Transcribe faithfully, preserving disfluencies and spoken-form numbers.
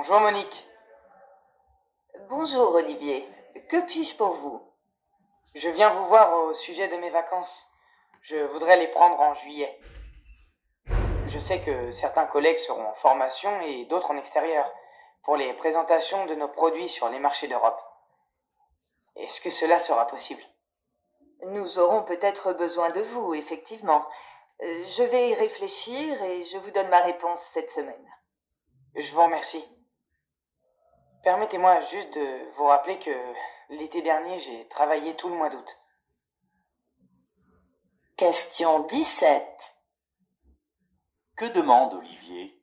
Bonjour Monique. Bonjour Olivier, que puis-je pour vous? Je viens vous voir au sujet de mes vacances. Je voudrais les prendre en juillet. Je sais que certains collègues seront en formation et d'autres en extérieur pour les présentations de nos produits sur les marchés d'Europe. Est-ce que cela sera possible? Nous aurons peut-être besoin de vous, effectivement. Euh, Je vais y réfléchir et je vous donne ma réponse cette semaine. Je vous remercie. Permettez-moi juste de vous rappeler que l'été dernier, j'ai travaillé tout le mois d'août. Question dix-sept. Que demande Olivier?